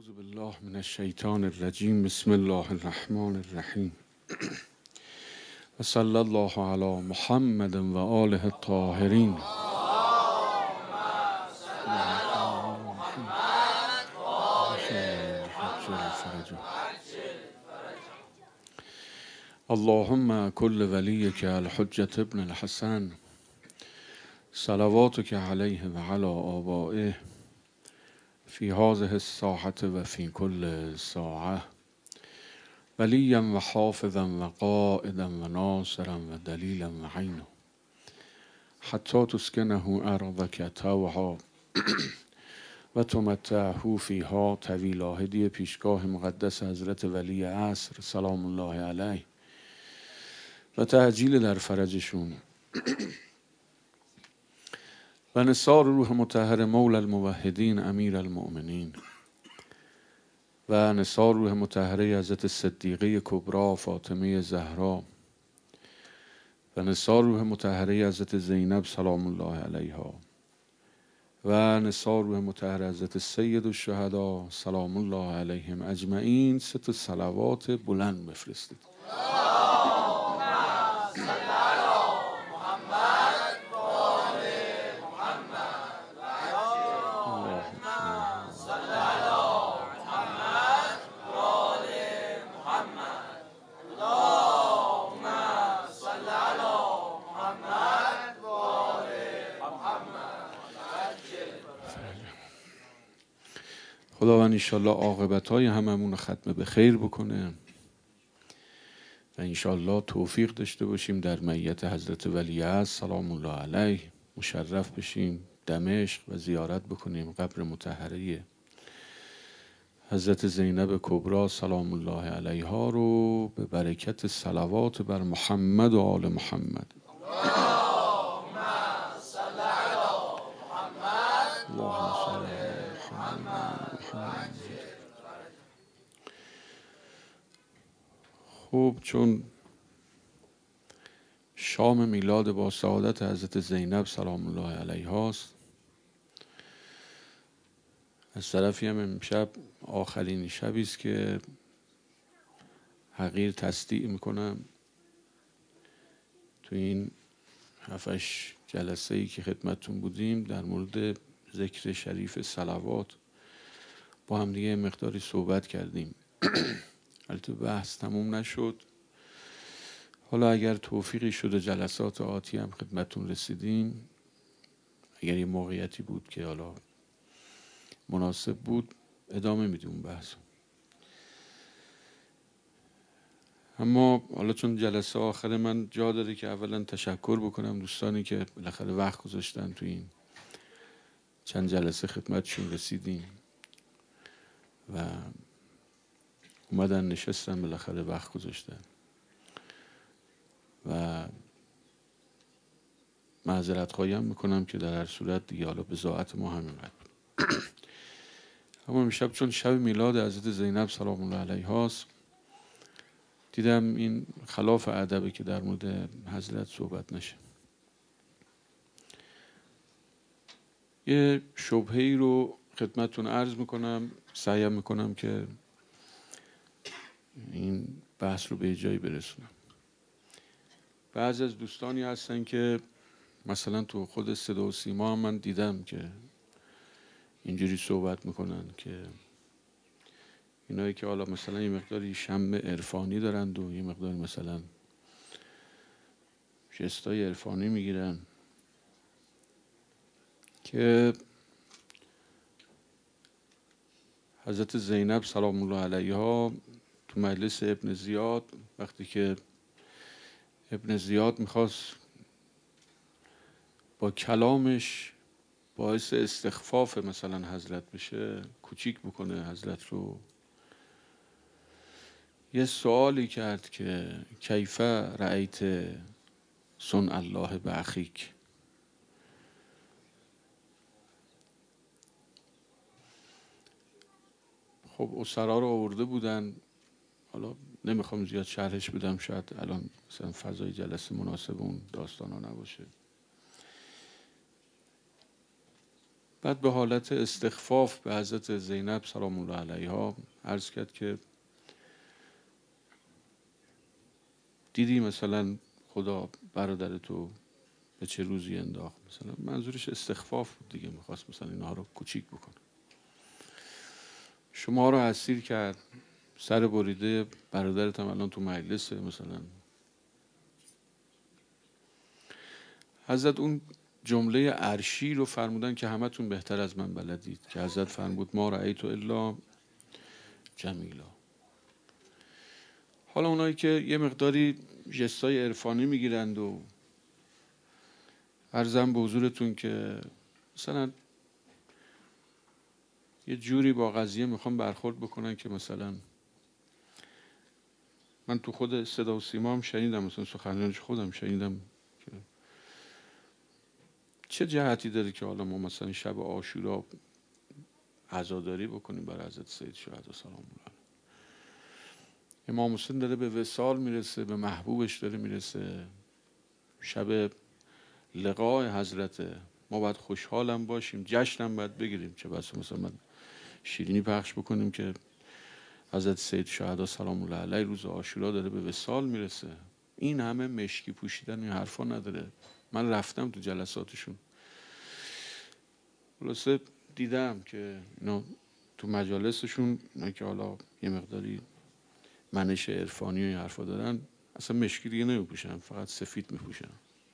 اعوذ بالله من الشیطان الرجیم. بسم الله الرحمن الرحیم. و صلی الله علی محمد و آله الطاهرین. اللهم كل وليك الحجة ابن الحسن صلواتك عليه وعلى آبائه في هذه الساعة وفي كل ساعة وليا وحافظا وقائدا وناصرا ودليلا وعينا حتى تسكنه أرضك طوعا و تمتعه فيها طویلا. هدیه پیشگاه مقدس حضرت ولی عصر سلام الله علیه و تعجیل در فرجشون و نثار روح مطهر مولا الموحدین امیر المؤمنین و نثار روح مطهره حضرت صدیقه کبری فاطمه زهرا و نثار روح مطهره حضرت زینب سلام الله علیها و نثار روح مطهر حضرت سید الشهدا سلام الله علیهم اجمعین. 3 صلوات بلند بفرستید. خداوند انشالله عاقبت‌های هممون رو ختم به خیر بکنه و انشالله توفیق داشته باشیم در معیت حضرت ولی عصر سلام الله علیه مشرف بشیم دمشق و زیارت بکنیم قبر مطهره حضرت زینب کبری سلام الله علیها رو به برکت صلوات بر محمد و آل محمد. خب چون شام میلاد با سعادت حضرت زینب سلام الله علیها است، از طرفی هم امشب آخرین شبی است که حقیر تصدیع میکنم تو این 7-8 جلسه ای که خدمتتون بودیم در مورد ذکر شریف صلوات با هم دیگه مقداری صحبت کردیم. البته بحث تموم نشد. حالا اگر توفیقی شده جلسات آتی هم خدمتتون رسیدیم، اگر یه موقعیتی بود که حالا مناسب بود ادامه میدیم بحث. اما حالا چون جلسه آخر من جا داره که اولا تشکر بکنم دوستانی که بالاخره وقت گذاشتن تو این چند جلسه خدمتشون رسیدیم و اومدن نشستن بالاخره وقت گذاشتن و معذرت خواهیم میکنم که در هر صورت دیگه حالا بضاعت ما همینقدر. اما امشب چون شب میلاد حضرت زینب سلام الله علیها است، دیدم این خلاف ادبه که در مورد حضرت صحبت نشه. یه شبهه‌ای رو خدمتتون عرض میکنم، سعی میکنم که این بحث رو به جایی برسونم. بعضی از دوستانی هستن که مثلا تو خود صدا و سیما هم من دیدم که اینجوری صحبت میکنن که اینایی که حالا مثلا یه مقداری شم عرفانی دارند و یه مقداری مثلا جستای عرفانی میگیرن که حضرت زینب سلام الله علیها تو مجلس ابن زیاد وقتی که ابن زیاد میخواست با کلامش باعث استخفاف مثلا حضرت بشه، کوچیک بکنه حضرت رو، یه سوالی کرد که کیف رأیت صنع الله باخیک. خب اسرا رو آورده بودن، حالا نمیخوام زیاد شرحش بدم، شاید الان مثلا فضای جلسه مناسب اون داستان ها نباشه. بعد به حالت استخفاف به حضرت زینب سلام الله علیها عرض کرد که دیدی مثلا خدا برادر تو به چه روزی انداخت. مثلا منظورش استخفاف بود دیگه، میخواست مثلا اینها رو کوچیک بکنه. شما رو اسیر کرد، سر بریده، برادرت هم الان تو مجلسه مثلا. حضرت اون جمله عرشی رو فرمودن که همتون بهتر از من بلدید، که حضرت فرمود ما رأیت الا جمیلا. حالا اونایی که یه مقداری ژستای عرفانی میگیرند و عرضم به حضورتون که مثلا یه جوری با قضیه میخوام برخورد بکنن که مثلا من تو خود صدا و سیما هم شنیدم، مثلا سخنرانیش خودم شنیدم که چه جهتی داره که حالا ما مثلا شب عاشورا عزاداری بکنیم برای حضرت سید شهدا سلام الله علیه. امام حسین داره به وصال میرسه، به محبوبش داره میرسه، شب لقای حضرته. ما باید خوشحالم باشیم، جشنم باید بگیریم. چه بسا مثلا من شیرینی پخش بکنیم که حضرت سید شهدا سلام الله علیه روز عاشورا داره به وصال میرسه. این همه مشکی پوشیدن این حرفا نداره. من رفتم تو جلساتشون، خلاصه دیدم که اینا تو مجالسشون، اینا که حالا یه مقداری منش عرفانی و این حرفا دارن، اصلا مشکی دیگه نمیپوشن، فقط سفید میپوشن.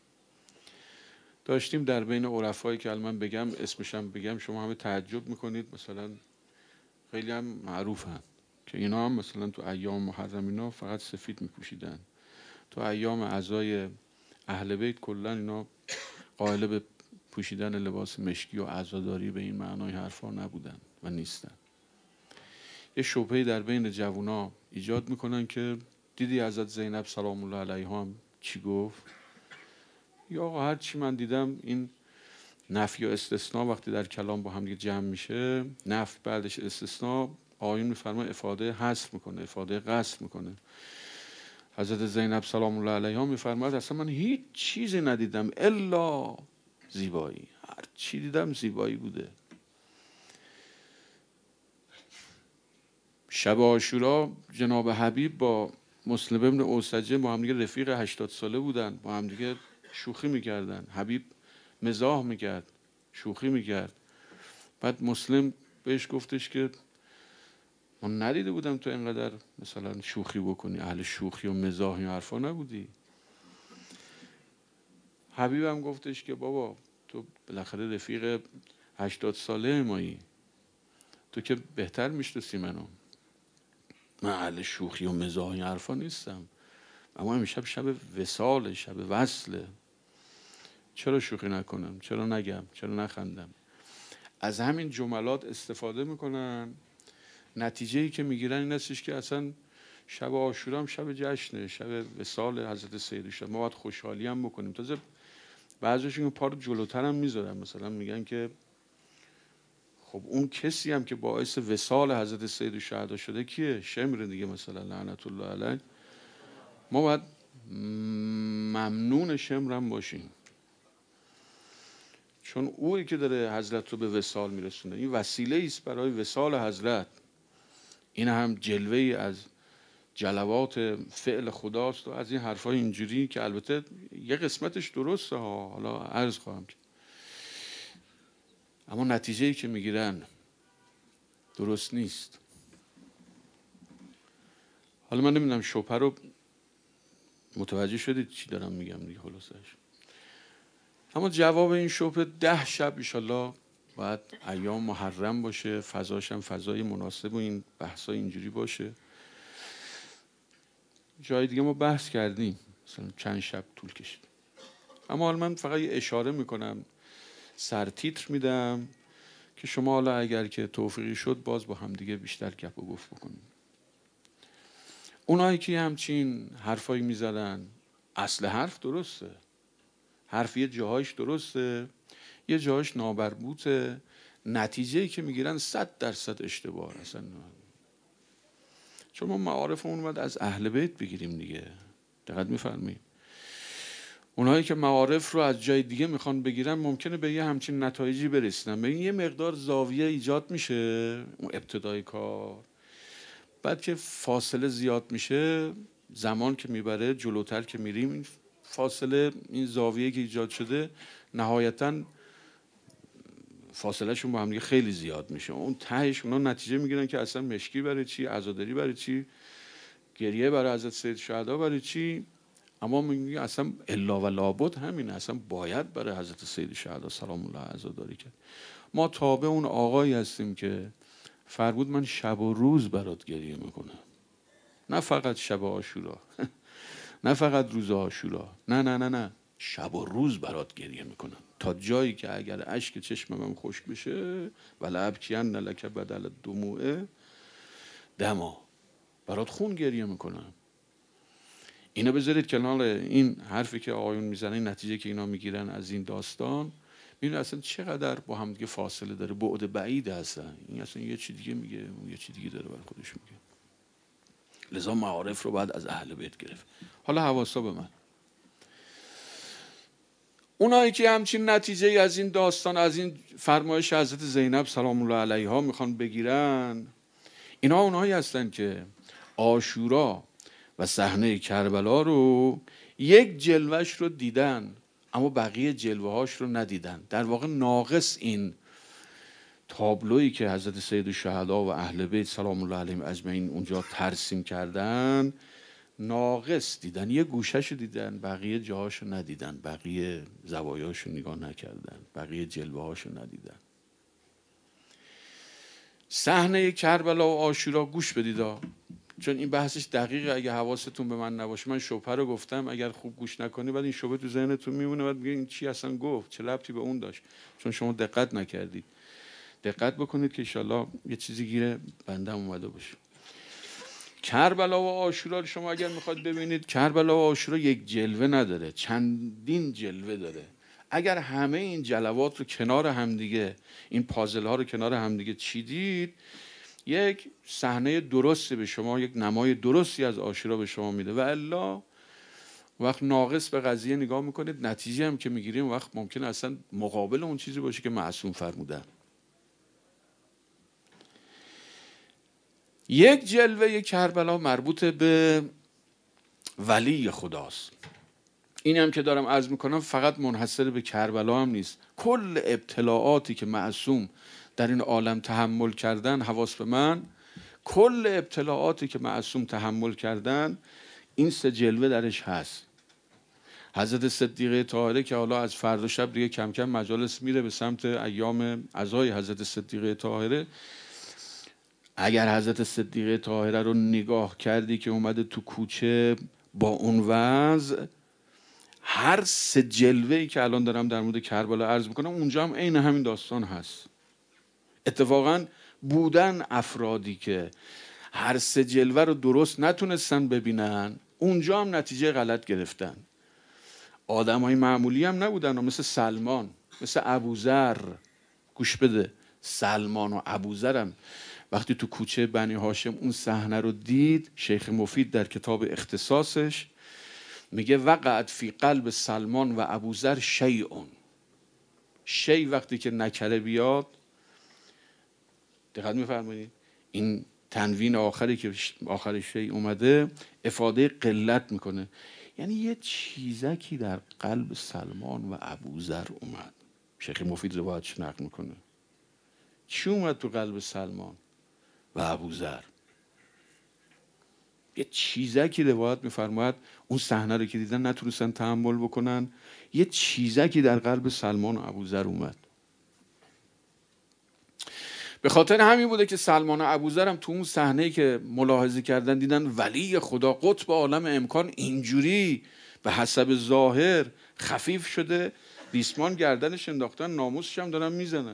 داشتیم در بین عرفایی که الان بگم اسمشم بگم شما همه تعجب میکنید، مثلا خیلی هم معروفن که اینا هم مثلا تو ایام محرم اینا فقط سفید میپوشیدن. تو ایام عزای اهل بیت کلا اینا قائل به پوشیدن لباس مشکی و عزاداری به این معنای حرفا نبودن و نیستن. یه شبهه در بین جوونا ایجاد میکنن که دیدی حضرت زینب سلام الله علیها هم چی گفت؟ یا آقا هر چی من دیدم این نفی و استثناء وقتی در کلام با هم دیگه جمع میشه، نفی بعدش استثناء، آیون میفرمایه افاده حذف میکنه، افاده قصد میکنه. حضرت زینب سلام الله علیها میفرماید اصلا من هیچ چیزی ندیدم الا زیبایی، هر چی دیدم زیبایی بوده. شب عاشورا جناب حبیب با مسلم ابن اوسجه با هم دیگه رفیق 80 ساله بودن، با هم دیگه شوخی میکردن. حبیب مزاح میکرد، شوخی میکرد. بعد مسلم بهش گفتش که من ندیده بودم تو اینقدر مثلا شوخی بکنی، اهل شوخی و مزاح این حرفا نبودی. حبیب هم گفتش که بابا تو بالاخره رفیق 80 ساله مایی، تو که بهتر میشناسی منو، من اهل شوخی و مزاح این حرفا نیستم، اما امشب شب وصاله، شب وصله، چرا شوخی نکنم، چرا نگم، چرا نخندم. از همین جملات استفاده میکنن. نتیجه‌ای که میگیرن این هستش که اصلا شب عاشورا هم شب جشنه، شب وصال حضرت سید شهدا، ما باید خوشحالی هم بکنیم. تازه بعضیشون پا رو جلوتر هم میذارن، مثلا میگن که خب اون کسی هم که باعث وصال حضرت سید شهدا شده کیه؟ شمر دیگه مثلا لعنت الله علیه. ما باید ممنون شمر هم باشیم، چون اویی که داره حضرت رو به وصال میرسونه، این وسیله است برای وصال حضرت. این هم جلوه‌ای از جلوات فعل خداست و از این حرفای اینجوری که البته یه قسمتش درسته ها، حالا عرض خواهم کرد، اما نتیجه‌ای که میگیرن درست نیست. حالا من نمیدونم شبهه رو متوجه شدید چی دارم میگم دیگه خلاصش. اما جواب این شبهه 10 شب انشالله باید ایام محرم باشه، فضاش هم فضای مناسب و این بحثای اینجوری باشه. جای دیگه ما بحث کردیم، مثلا چند شب طول کشید. اما حالا من فقط یه اشاره میکنم، سرتیتر میدم که شما حالا اگر که توفیقی شد باز با هم دیگه بیشتر گپ و گفت بکنیم. اونایی که همچین حرفایی میزدن، اصل حرف درسته، حرف یه جاهایش درسته، یه جاهایش نابربوطه، نتیجه‌ای که میگیرن 100% اشتباه اصلا. چون ما معارفمون اومد از اهل بیت بگیریم دیگه، دقت میفرمایید. اونایی که معارف رو از جای دیگه میخوان بگیرن ممکنه به یه همچین نتایجی برسونن. به یه مقدار زاویه ایجاد میشه اون ابتدای کار، بعد که فاصله زیاد میشه، زمان که میبره، جلوتر که میریم، این فاصله، این زاویه که ایجاد شده نهایتاً فاصله شون با هم دیگه خیلی زیاد میشه. اون تهش اونا نتیجه میگیرن که اصلا مشکی برای چی، عزاداری برای چی، گریه برای حضرت سید شهدا برای چی. اما میگه اصلا الا و لابد همینه، اصلا باید برای حضرت سید شهدا سلام الله عزاداری کرد. ما تابع اون آقایی هستیم که فرمود من شب و روز برات گریه میکنم، نه فقط شب عاشورا نه فقط روز عاشورا، نه نه نه نه، شب و روز برات گریه میکنم، تا جایی که اگر اشک چشمم خشک بشه ولا ابکین لک بدل دموعه دما، برات خون گریه میکنم. اینو بذارید کنار این حرفی که آقایون میزنن، این نتیجه که اینا میگیرن از این داستان، میبینید اصلا چقدر با هم دیگه فاصله داره، بعد بعید هستن. این اصلا یه چی دیگه میگه، اون یه چی دیگه داره برای خودش میگه. لذا معارف رو بعد از اهل بیت گرفت. حالا حواسا به من، اونایی که همچین نتیجه از این داستان، از این فرمایش حضرت زینب سلام الله علیها میخوان بگیرن، اینا اونایی هستن که عاشورا و صحنه کربلا رو یک جلوش رو دیدن اما بقیه جلوه هاش رو ندیدن. در واقع ناقص این تابلویی که حضرت سید الشهدا و اهل بیت سلام الله علیهم اجمعین اونجا ترسیم کردن، ناقص دیدن، یه گوشه‌شو دیدن، بقیه جاهاشو ندیدن، بقیه زوایاشو نگاه نکردن، بقیه جلوه‌هاشو ندیدن. صحنه کربلا و عاشورا گوش بدید، چون این بحثش دقیقه. اگه حواستون به من نباشه، من شبهه رو گفتم، اگر خوب گوش نکنی بعد این شبهه تو ذهنتون میمونه، بعد میگه این چی اصلا گفت، چه ربطی به اون داشت، چون شما دقت نکردید. دقت بکنید که انشالله یه چیزی گیره بنده اومده باشه. کربلا و عاشورا رو شما اگر میخواد ببینید، کربلا و عاشورا یک جلوه نداره، چندین جلوه داره. اگر همه این جلوات رو کنار همدیگه، این پازل ها رو کنار همدیگه چیدید، یک صحنه درستی به شما، یک نمای درستی از عاشورا به شما میده. و الا وقت ناقص به قضیه نگاه میکنید، نتیجه هم که میگیریم وقت ممکنه اصلا مقابل اون چیزی باشه که معصوم فرمودن. یک جلوه کربلا مربوط به ولی خداست. این هم که دارم عرض میکنم فقط منحصر به کربلا هم نیست. کل ابتلاعاتی که معصوم در این عالم تحمل کردن، حواس به من، کل ابتلاعاتی که معصوم تحمل کردن، این سه جلوه درش هست. حضرت صدیقه طاهره که حالا از فردا شب دیگه کم کم مجالس میره به سمت ایام عزای حضرت صدیقه طاهره، اگر حضرت صدیقه طاهره رو نگاه کردی که اومده تو کوچه با اون وضع، هر سه جلوه‌ای که الان دارم در مورد کربلا عرض میکنم اونجا هم عین همین داستان هست. اتفاقا بودن افرادی که هر سه جلوه رو درست نتونستن ببینن، اونجا هم نتیجه غلط گرفتن. آدمای معمولی هم نبودن، مثل سلمان، مثل ابوذر. گوش بده، سلمان و ابوذر هم وقتی تو کوچه بنی هاشم اون صحنه رو دید، شیخ مفید در کتاب اختصاصش میگه وقعت فی قلب سلمان و ابوذر شیء. شی وقتی که نکره بیاد، دقت میفرمایید این تنوین آخری که آخر شی اومده افاده قلت میکنه، یعنی یه چیزکی در قلب سلمان و ابوذر اومد. شیخ مفید روایتش نقل میکنه. چی اومد تو قلب سلمان و ابوذر؟ یه چیزکی روایت میفرماید اون صحنه رو که دیدن نتونستن تحمل بکنن، یه چیزکی در قلب سلمان و ابوذر اومد. به خاطر همین بوده که سلمان و ابوذر هم تو اون صحنه‌ای که ملاحظه کردن دیدن ولی خدا قطب عالم امکان اینجوری به حسب ظاهر خفیف شده، ریسمان گردنش انداختن، ناموسش هم دارن میزنن.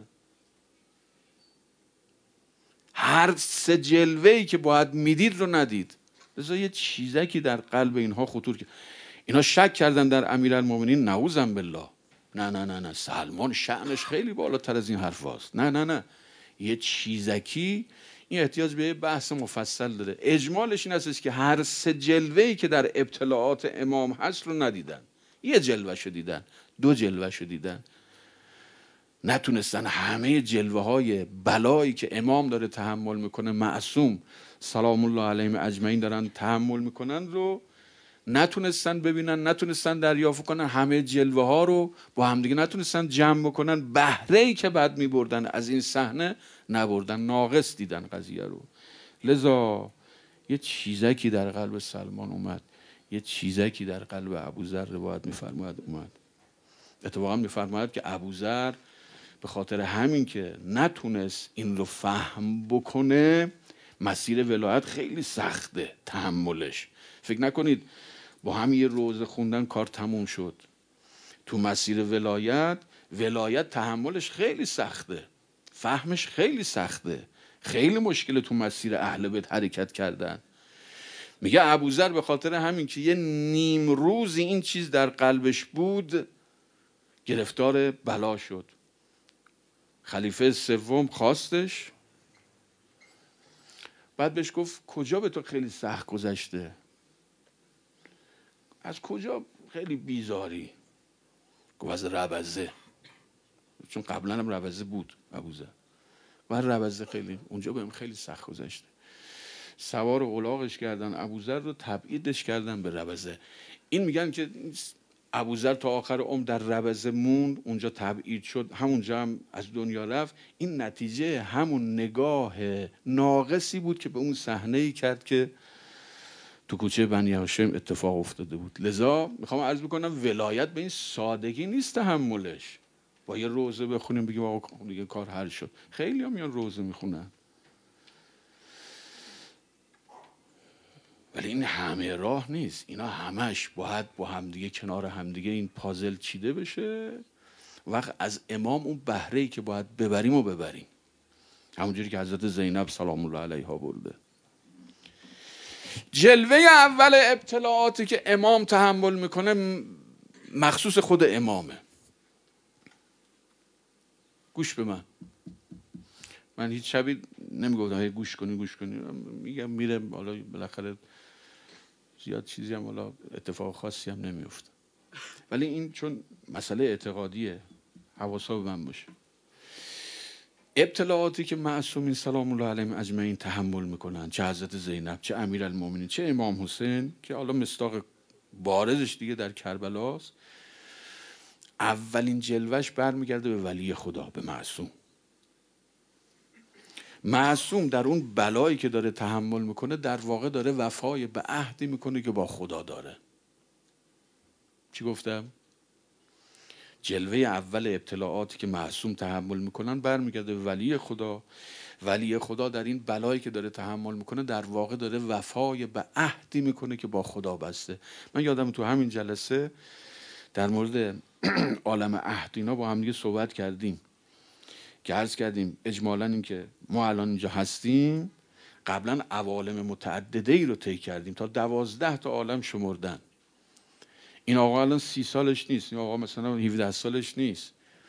هر سه جلوه‌ای که باید میدید رو ندید. لذا یه چیزکی در قلب اینها خطور کرد. اینا شک کردن در امیرالمومنین، نعوذ بالله. نه نه نه نه، سلمان شأنش خیلی بالاتر از این حرف هست. نه نه نه، یه چیزکی، این احتیاج به یه بحث مفصل داره. اجمالش این است که هر سه جلوه‌ای که در ابتلاعات امام هست رو ندیدن. یه جلوهشو دیدن، 2 جلوهشو دیدن، نتونستن همه جلوه های بلایی که امام داره تحمل میکنه، معصوم سلام الله علیهم اجمعین دارن تحمل میکنن رو نتونستن ببینن، نتونستن دریافت کنن، همه جلوه ها رو با همدیگه نتونستن جمع بکنن. بهره‌ای که بعد میبردن از این صحنه نبردن، ناقص دیدن قضیه رو. لذا یه چیزکی در قلب سلمان اومد، یه چیزکی در قلب ابوذر روایت میفرماید اومد. اتفاقا میفرماید که ابوذر به خاطر همین که نتونست این رو فهم بکنه، مسیر ولایت خیلی سخته تحملش. فکر نکنید با همین یه روزه خوندن کار تموم شد. تو مسیر ولایت تحملش خیلی سخته، فهمش خیلی سخته، خیلی مشکل تو مسیر اهل بیت حرکت کردن. میگه ابوذر به خاطر همین که یه نیم روزی این چیز در قلبش بود گرفتار بلا شد. خلیفه سوم خواستش، بعد بهش گفت کجا به تو خیلی سخت گذشته؟ از کجا خیلی بیزاری؟ گفت از ربزه، چون قبلا هم ربزه بود ابوذر. بعد ربزه خیلی اونجا بهم خیلی سخت گذشته. سوار الاغش کردن ابوذر رو، تبعیدش کردن به ربزه. این میگن که ابوذر تا آخر عمر در ربزه موند، اونجا تبعید شد، همونجا هم از دنیا رفت. این نتیجه همون نگاه ناقصی بود که به اون صحنه‌ای کرد که تو کوچه بنی هاشم اتفاق افتاده بود. لذا میخوام عرض بکنم ولایت به این سادگی نیست تحملش. با یه روزه بخونیم بگیم آقا دیگه کار حل شد. خیلی هم میان روزه میخونن، ولی این همه راه نیست. اینا همش باید با همدیگه کنار همدیگه این پازل چیده بشه. وقت از امام اون بهره‌ای که باید ببریم و ببریم، همونجوری که حضرت زینب سلام الله علیها برده. جلوه اول ابتلاعاتی که امام تحمل میکنه مخصوص خود امامه. گوش به من هیچ شبی نمیگفتم گوش کنی، میگم میره حالا بالاخره زیاد چیزی هم حالا اتفاق خاصی هم نمیفته، ولی این چون مسئله اعتقادیه حواسا به من باشه. ابتلاعاتی که معصومین سلام الله علیهم اجمعین تحمل میکنن، چه حضرت زینب، چه امیرالمومنین، چه امام حسین که حالا مصداق بارزش دیگه در کربلاست، اولین جلوش برمیگرده به ولی خدا، به معصوم. معصوم در اون بلایی که داره تحمل میکنه در واقع داره وفای به عهدی میکنه که با خدا داره. چی گفتم؟ جلوه اول ابتلاعاتی که معصوم تحمل میکنن برمیگرده به ولی خدا. ولی خدا در این بلایی که داره تحمل میکنه در واقع داره وفای به عهدی میکنه که با خدا بسته. من یادم تو همین جلسه در مورد عالم عهد اینا با هم دیگه صحبت کردیم که عرض کردیم اجمالاً این که ما الان اینجا هستیم قبلا عوالم متعدده ای رو طی کردیم، تا 12 تا عالم شمردن. این آقا الان 30 سالش نیست، این آقا مثلا 17 سالش نیست،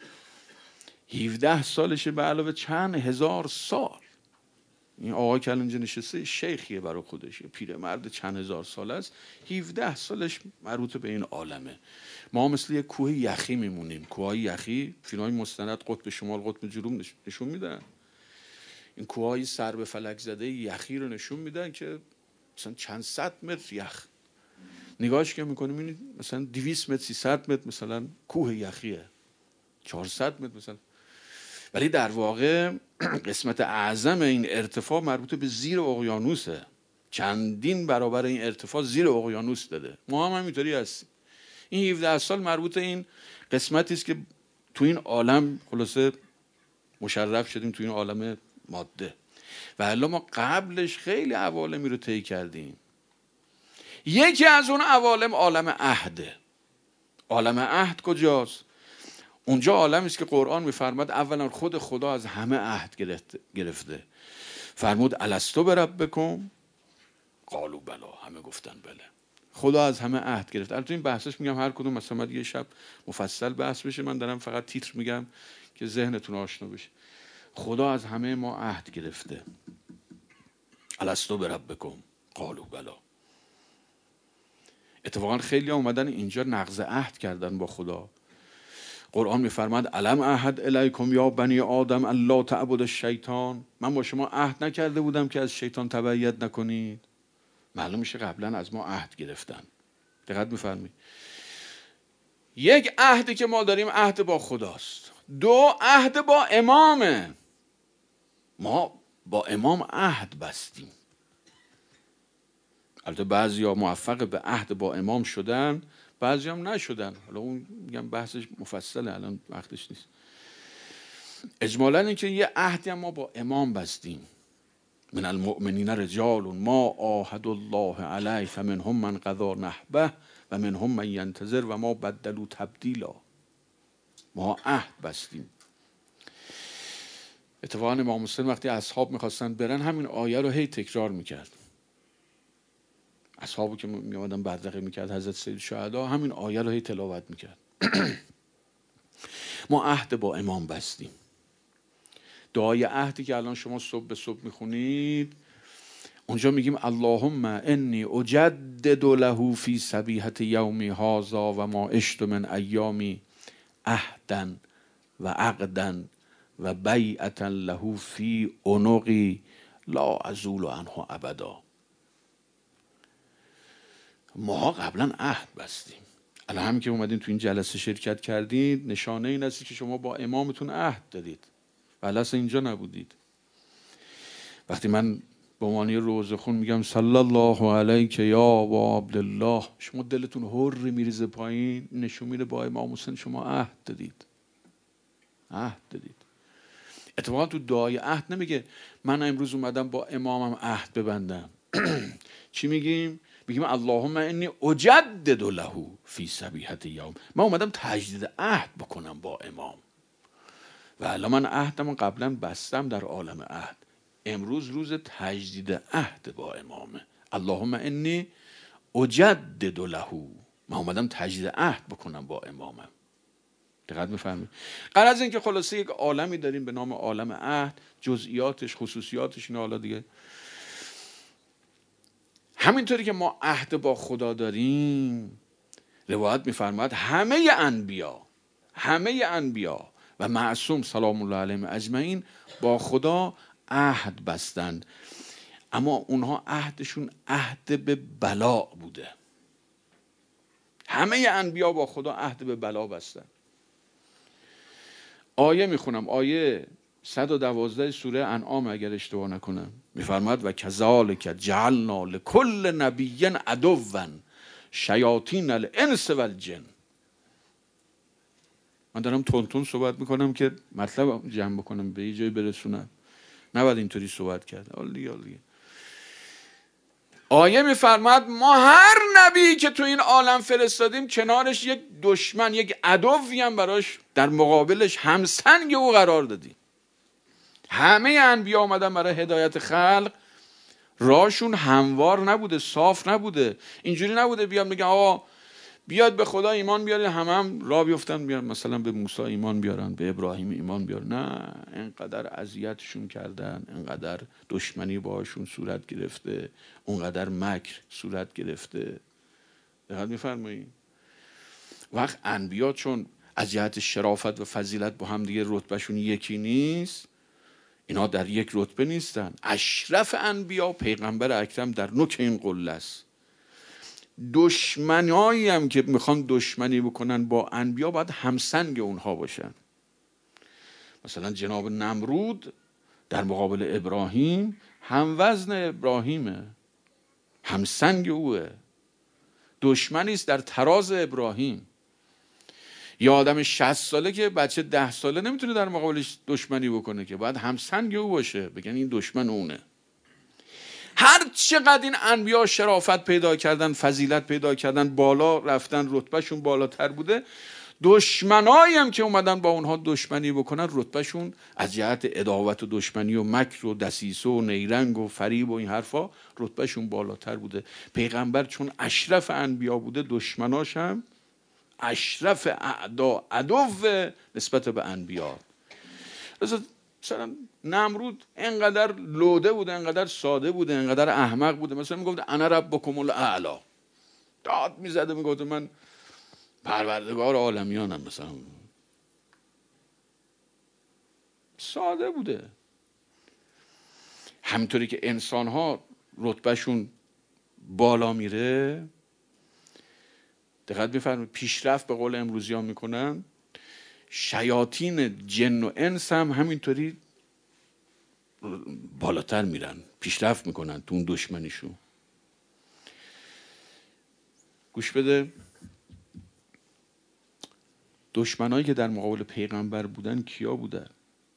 17 سالشه به علاوه چند هزار سال. این آقا که الان اینجا نشسته شیخیه برای خودش، یه پیرمرد چند هزار سال است، 17 سالش مربوط به این عالمه. ما مثل یک کوه یخی میمونیم. کوههای یخی فیلم‌های مستند قطب شمال قطب جنوب نشون میدن. این کوههای سر به فلک زده یخی رو نشون میدن که مثلا چند صد متر یخ، نگاهش که میکنیم این مثلا 200 متر 300 متر مثلا کوه یخیه، 400 متر مثلا، ولی در واقع قسمت اعظم این ارتفاع مربوط به زیر اقیانوسه. چندین برابر این ارتفاع زیر اقیانوس داده. ما هم همینطوری هستیم. این 17 سال مربوط این قسمتی است که تو این عالم خلاصه مشرف شدیم، تو این عالم ماده. و الا ما قبلش خیلی عوالمی رو طی کردیم. یکی از اون عوالم عالم عهده. عالم عهد کجاست؟ اونجا عالمی است که قرآن میفرماد اولا خود خدا از همه عهد گرفته. فرمود الستو بربکم قالوا بلا، همه گفتن بله. خدا از همه عهد گرفت. البته این بحثش میگم هر کدوم مثلا یه شب مفصل بحث بشه، من دارم فقط تیتر میگم که ذهنتون آشنا بشه. خدا از همه ما عهد گرفته. الستو بربکم قالوا بلا. اتفاقا خیلی اومدن اینجا نقض عهد کردن با خدا. قرآن میفرماد الم اعهد الیکم یا بنی آدم الا تعبدوا الشیطان، من با شما عهد نکرده بودم که از شیطان تبعیت نکنید؟ معلوم میشه قبلا از ما عهد گرفتن. دقت میفرمایید. یک عهدی که ما داریم عهد با خداست. دو، عهد با امامه. ما با امام عهد بستیم. البته بعضیا موفق به عهد با امام شدن، بعضی هم نشدن. حالا اون میگم بحثش مفصله، الان وقتش نیست. اجمالا این که یه عهدی هم ما با امام بستیم. من المؤمنین رجال ما عاهدوا الله علیه فمنهم من قضی نحبه و منهم من ینتظر و ما بدلوا تبدیلا. ما عهد بستیم. اتفاقا امام حسین وقتی اصحاب میخواستن برن همین آیه رو هی تکرار میکرد. اصحابو که میامدن بدرقه میکرد حضرت سید شهدا، همین آیه رو هی تلاوت میکرد. ما عهد با امام بستیم. دعای عهدی که الان شما صبح به صبح میخونید، اونجا میگیم اللهم انی اجدد له فی صبیحة یومی هذا و ما عشت من ایامی عهدا و عقدا و بیعة له فی عنقی لا ازول عنه ابدا. ما قبلا عهد بستیم. الان هم که اومدین تو این جلسه شرکت کردید، نشانه این است که شما با امامتون عهد دارید و اصلا اینجا نبودید. وقتی من به عنوان روزه خون میگم صلی الله علیک یا ابا عبدالله، شما دلتون هر میریزه پایین، نشون میده با امام حسین شما عهد دادید. عهد دادید. اتفاقا تو دعای عهد نمیگه من امروز اومدم با امامم عهد ببندم. چی میگیم؟ میگیم اللهم انی اجدد له فی صبیحة یوم، من اومدم تجدید عهد بکنم با امام. و الان من عهدم قبلا بستم در عالم عهد، امروز روز تجدید عهد با امامه. اللهم انی اجدد له، من اومدم تجدید عهد بکنم با امامم. دقت میفهمید؟ غرض این که خلاصه یک عالمی داریم به نام عالم عهد، جزئیاتش خصوصیاتش اینا حالا دیگه. همینطوری که ما عهد با خدا داریم، روایت میفرماید همه انبیا و معصوم سلام الله علیهم اجمعین با خدا عهد بستند، اما اونها عهدشون عهد به بلا بوده. همه انبیا با خدا عهد به بلا بستن. آیه میخونم، آیه 112 سوره انعام اگر اشتباه نکنم، میفرماد و کذالک جعلنا لکل نبی عدوا شیاطین الانس والجن. من دارم تون صحبت میکنم که مطلب جمع بکنم، به یه جایی برسونم. نباید اینطوری صحبت کرد. دیگه آیه میفرماد ما هر نبی که تو این عالم فرستادیم کنارش یک دشمن، یک عدوی هم براش در مقابلش همسنگ او قرار دادیم. همه انبیا اومدن برای هدایت خلق، راهشون هموار نبوده، صاف نبوده. اینجوری نبوده بیان بگن آقا بیاد به خدا ایمان بیارید، هم راه بیفتن بیان مثلا به موسی ایمان بیارن، به ابراهیم ایمان بیارن. نه، اینقدر اذیتشون کردن، اینقدر دشمنی باهاشون صورت گرفته، اونقدر مکر صورت گرفته. دقت می‌فرمایید؟ وقت انبیا چون از جهت شرافت و فضیلت با هم دیگه رتبهشون یکی نیست، اینا در یک رتبه نیستن. اشرف انبیا پیغمبر اکرم در نوک این قله است. دشمنایی هم که میخوان دشمنی بکنن با انبیا باید همسنگ اونها باشن. مثلا جناب نمرود در مقابل ابراهیم هم وزن ابراهیمه، همسنگ اوه، دشمنی است در تراز ابراهیم. یا آدم 60 ساله که بچه 10 ساله نمیتونه در مقابلش دشمنی بکنه، که باید همسنگ او باشه، بگن این دشمن اونه. هر چقدر این انبیا شرافت پیدا کردن، فضیلت پیدا کردن، بالا رفتن، رتبهشون بالاتر بوده، دشمنایی هم که اومدن با اونها دشمنی بکنن رتبهشون از جهت عداوت و دشمنی و مکر و دسیسه و نیرنگ و فریب و این حرفا رتبهشون بالاتر بوده. پیغمبر چون اشرف انبیا بوده، دشمناش هم اشرف اعدا، عدو نسبت به انبیا. مثلا نمرود انقدر لوده بوده، انقدر ساده بوده، انقدر احمق بوده، مثلا میگفت انا ربکم الاعلی. داد میزده میگفت من پروردگار عالمیانم مثلا. ساده بوده. همینطوری که انسان ها رتبهشون بالا میره، دقت بفرمایید پیشرفت به قول امروزی ها میکنن، شیاطین جن و انس هم همینطوری بالاتر میرن، پیشرفت میکنن تو اون دشمنیشون. گوش بده، دشمنایی که در مقابل پیغمبر بودن کیا بودن؟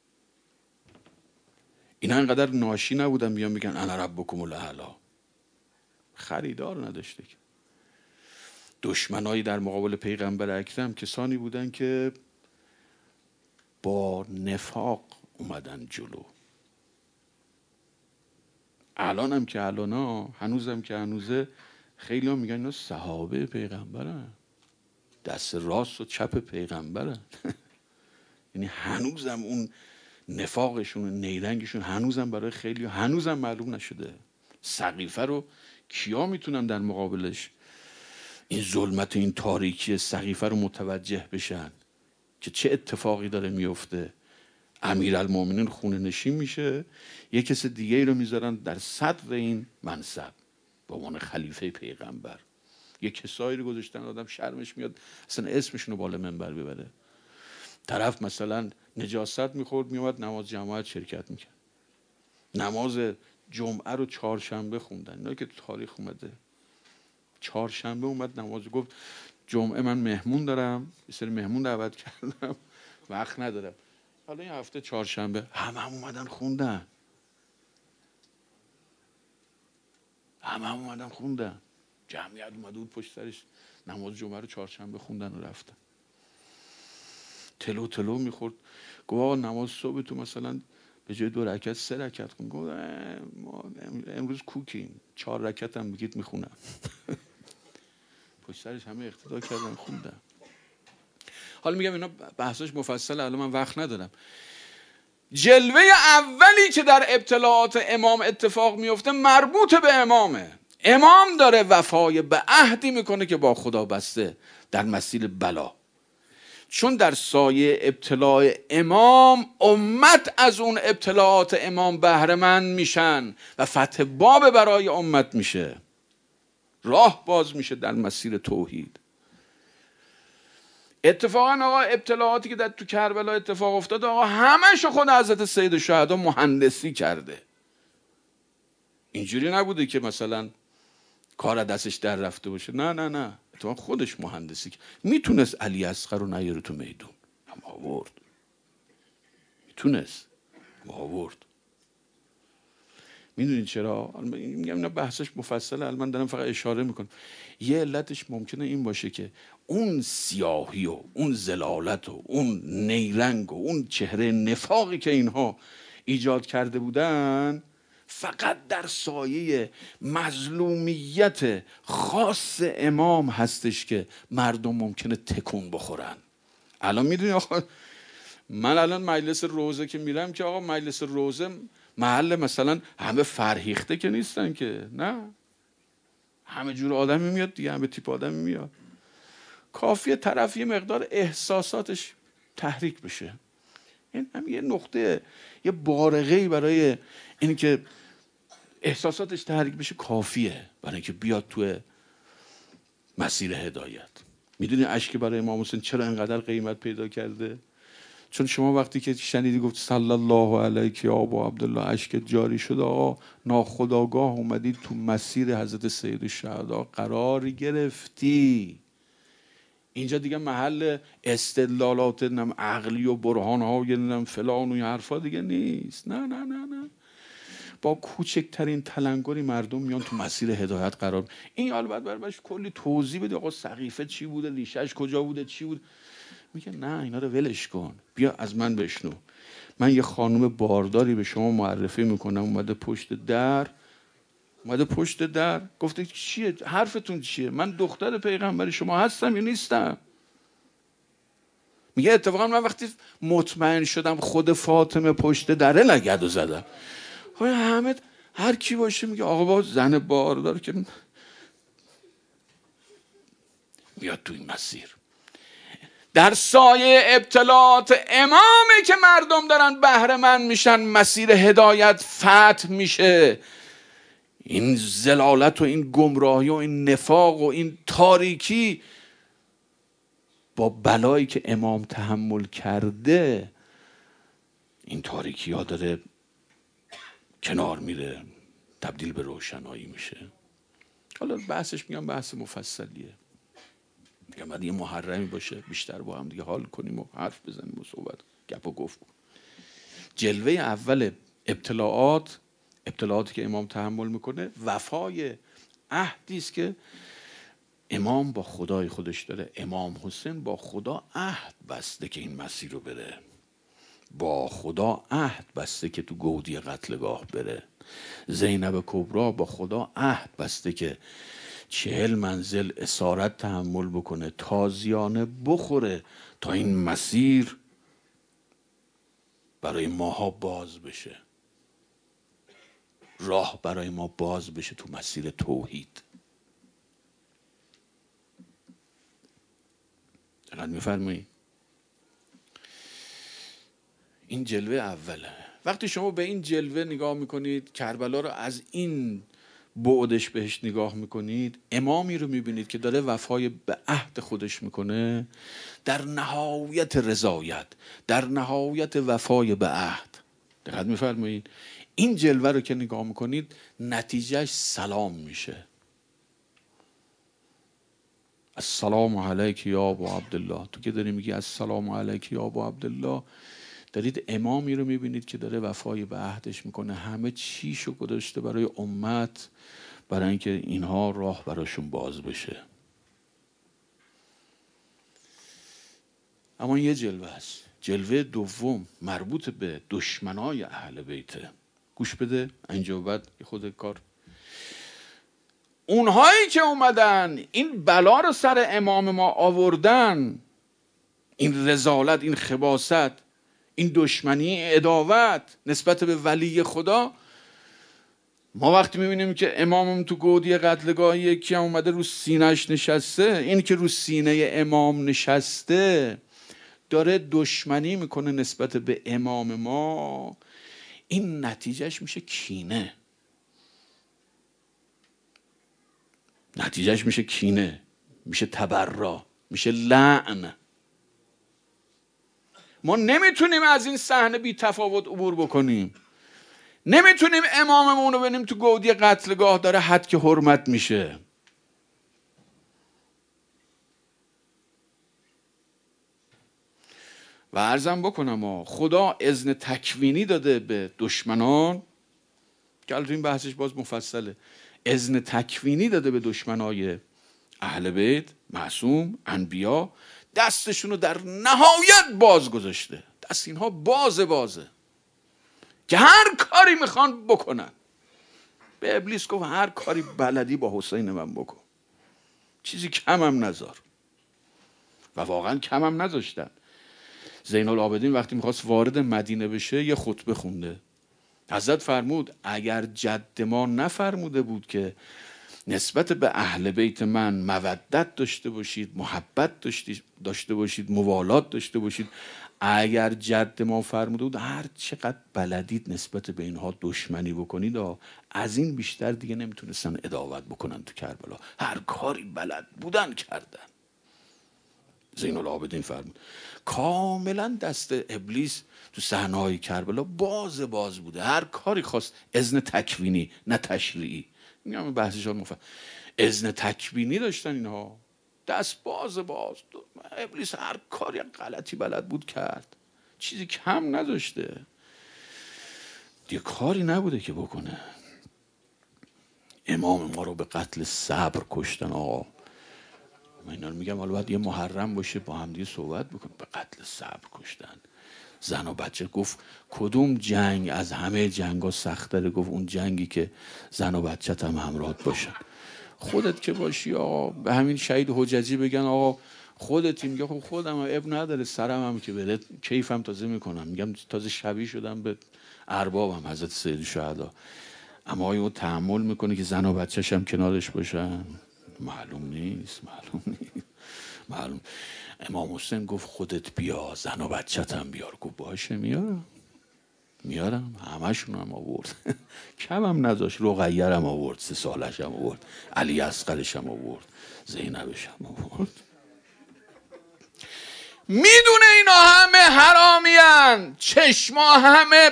اینا انقدر ناشی نبودن بیان میگن انا ربکم الاعلی. خریدار نداشته که. دشمنایی در مقابل پیغمبر اکرم کسانی بودن که با نفاق اومدن جلو. الان هم که الان هنوزم که هنوزه خیلی ها میگن اینا صحابه پیغمبرن، دست راست و چپ پیغمبرن. یعنی هنوزم اون نفاقشون و نیرنگشون هنوزم برای خیلی هنوزم معلوم نشده. سقیفه رو کیا میتونن در مقابلش این ظلمت و این تاریکی سقیفه رو متوجه بشن که چه اتفاقی داره میفته؟ امیرالمومنین خونه نشین میشه، یک کس دیگه ای رو میذارن در صدر این منصب به عنوان خلیفه پیغمبر. یک کسایی رو گذاشتن آدم شرمش میاد اصلا اسمشون رو بالا منبر ببره. طرف مثلا نجاست میخورد میومد نماز جماعت شرکت میکرد. نماز جمعه رو چهارشنبه خوندن. اینا که تو تاریخ اومده. چهارشنبه اومد نماز، گفت جمعه من مهمون دارم، یه سری مهمون دعوت کردم، وقت ندارم. حالا این هفته چهارشنبه همه اومدن خوندن. جمعیت اومده بود پشت سرش، نماز جمعه رو چهارشنبه خوندن و رفتن. تلو میخورد. گفت آقا نماز صبح تو مثلا به جای 2 رکعت 3 رکعت کن. گفت ما امروز کوکیم، 4 رکعت هم بگید میخونم. پشت سرش همه اقتدا کردن خوندن. حالا میگم اینا بحثش مفصله، الان من وقت ندارم. جلوه اولی که در ابتلاعات امام اتفاق میفته مربوط به امامه. امام داره وفای به عهدی میکنه که با خدا بسته در مسیر بلا. چون در سایه ابتلاع امام امت از اون ابتلاعات امام بهره مند میشن و فتح باب برای امت میشه، راه باز میشه در مسیر توحید. اتفاقا آقا ابتلاعاتی که در تو کربلا اتفاق افتاد آقا همش خود حضرت سید الشهدا مهندسی کرده. اینجوری نبوده که مثلا کار دستش در رفته باشه. نه اتفاقا خودش مهندسی کرد. میتونست علی اصغر رو نیاره تو میدون، هم آورد. میتونست آورد. میدونید چرا؟ میگم اینا بحثش مفصله، الان من دارم فقط اشاره میکنم. یه علتش ممکنه این باشه که اون سیاهی و اون ضلالت و اون نیرنگ و اون چهره نفاقی که اینها ایجاد کرده بودن فقط در سایه مظلومیت خاص امام هستش که مردم ممکنه تکون بخورن. الان میدونی آقا من الان مجلس روزه که میرم که آقا مجلس روزه محل مثلا همه فرهیخته که نیستن که، نه، همه جور آدمی میاد دیگه، همه تیپ آدمی میاد. کافیه طرف یه مقدار احساساتش تحریک بشه. این هم یه نقطه، یه بارقه‌ای برای این که احساساتش تحریک بشه کافیه برای اینکه بیاد تو مسیر هدایت. میدونی اشک برای امام حسین چرا اینقدر قیمت پیدا کرده؟ چون شما وقتی که شنیدی گفت صلی الله علیک یا ابا عبدالله اشکت جاری شد، آقا ناخودآگاه اومدی تو مسیر حضرت سید الشهدا قرار گرفتی. اینجا دیگه محل استدلالات عقلی و برهان‌های فلان و این حرفا دیگه نیست. نه با کوچکترین تلنگری مردم میان تو مسیر هدایت قرار. این البته برش کلی توضیح بده، آقا سقیفه چی بوده، ریشه‌اش کجا بوده، چی بود. میگه نه اینا رو ولش کن، بیا از من بشنو. من یه خانم بارداری به شما معرفی میکنم، اومده پشت در گفته چیه حرفتون چیه؟ من دختر پیغمبر شما هستم یا نیستم؟ میگه اتفاقا من وقتی مطمئن شدم خود فاطمه پشت دره لگد و زدم. خب همه هر کی باشه میگه آقا با زن باردار که میاد تو این مسیر. در سایه ابتلاعات امامی که مردم دارن بهره مند میشن، مسیر هدایت فتح میشه. این ضلالت و این گمراهی و این نفاق و این تاریکی با بلایی که امام تحمل کرده، این تاریکی ها داره کنار میره، تبدیل به روشنایی میشه. حالا بحثش میگم بحث مفصلیه، میگم بعد یه محرمی باشه بیشتر با هم دیگه حال کنیم و حرف بزنیم و صحبت گپ و گفت. جلوه اول ابتلاعاتی که امام تحمل میکنه، وفای عهدی است که امام با خدای خودش داره. امام حسین با خدا عهد بسته که این مسیر رو بره، با خدا عهد بسته که تو گودی قتلگاه بره. زینب کبرا با خدا عهد بسته که 40 منزل اسارت تحمل بکنه، تازیانه بخوره تا این مسیر برای ماها باز بشه، راه برای ما باز بشه تو مسیر توحید. دقیق میفرمایید؟ این جلوه اوله. وقتی شما به این جلوه نگاه میکنید، کربلا رو از این بعدش بهش نگاه میکنید، امامی رو میبینید که داره وفای به عهد خودش میکنه، در نهایت رضایت، در نهایت وفای به عهد. دقت میفرمایید؟ این جلوه رو که نگاه میکنید، نتیجهش سلام میشه. السلام علیک یا ابا عبدالله. تو که داری میگی السلام علیک یا ابا عبدالله، دارید امامی رو میبینید که داره وفای به عهدش میکنه، همه چیشو گذاشته برای امت، برای اینکه اینها راه براشون باز بشه. اما یه جلوه است. جلوه دوم مربوط به دشمنای اهل بیته. گوش بده، اینجا بعد خود کار. اونهایی که اومدن این بلا رو سر امام ما آوردن، این رذالت، این خباثت، این دشمنی، عداوت نسبت به ولی خدا، ما وقتی میبینیم که امامم تو گودی قتلگاه یکی هم اومده رو سینهش نشسته، این که رو سینه امام نشسته داره دشمنی میکنه نسبت به امام ما، این نتیجهش میشه کینه. نتیجهش میشه کینه، میشه تبرا، میشه لعن. ما نمیتونیم از این صحنه بی تفاوت عبور بکنیم. نمیتونیم اماممون رو ببینیم تو گودی قتلگاه داره حد که حرمت میشه. و عرضم بکنم خدا اذن تکوینی داده به دشمنان، که البته این بحثش باز مفصله، اذن تکوینی داده به دشمنای اهل بیت معصوم، انبیا، دستشون رو در نهایت باز گذاشته. دست اینها بازه که هر کاری میخوان بکنن. به ابلیس گفت هر کاری بلدی با حسین من بکن، چیزی کمم نذار. و واقعا کمم نذاشتن. زین العابدین وقتی میخواست وارد مدینه بشه یه خطبه خونده. حضرت فرمود اگر جد ما نفرموده بود که نسبت به اهل بیت من مودت داشته باشید، محبت داشته باشید، موالات داشته باشید، اگر جد ما فرموده بود هر چقدر بلدید نسبت به اینها دشمنی بکنید، از این بیشتر دیگه نمیتونستن عداوت بکنن تو کربلا. هر کاری بلد بودن کردن. زین العابدین فرمود کاملا دست ابلیس تو صحنه‌های کربلا باز بوده. هر کاری خواست، اذن تکوینی نه تشریعی، میگم بحثش اذن تکوینی داشتن اینها، دست باز. ابلیس هر کاری غلطی بلد بود کرد، چیزی کم نداشته، دیگه کاری نبوده که بکنه. امام ما رو به قتل صبر کشتن. آقا من اینا رو میگم حالا باید یه محرم باشه با هم دیگه صحبت بکنیم. به قتل صبر کشتن زن و بچه. گفت کدوم جنگ از همه جنگا سخت‌تره؟ گفت اون جنگی که زن و بچت هم همراهت باشن. خودت که باشی آقا، به همین شهید حججی بگن آقا خودتی، میگه خب خودم اب نداره، سرم هم که بره کیفم تازه میکنم، میگم تازه شبیه شدم به اربابم حضرت سید الشهدا. اما آیا اون تحمل میکنه که زن و بچه‌ش هم کنارش باشن؟ معلوم نیست. معلوم. امام حسین گفت خودت بیا، زن و بچه‌تم بیار. گفت باشه میارم. همشون هم آورد. کم هم نذاش. رقیه هم آورد، 3 سالش هم آورد، علی اصغرش هم آورد، زینبش هم آورد. میدونه اینا همه حرامیان، چشما همه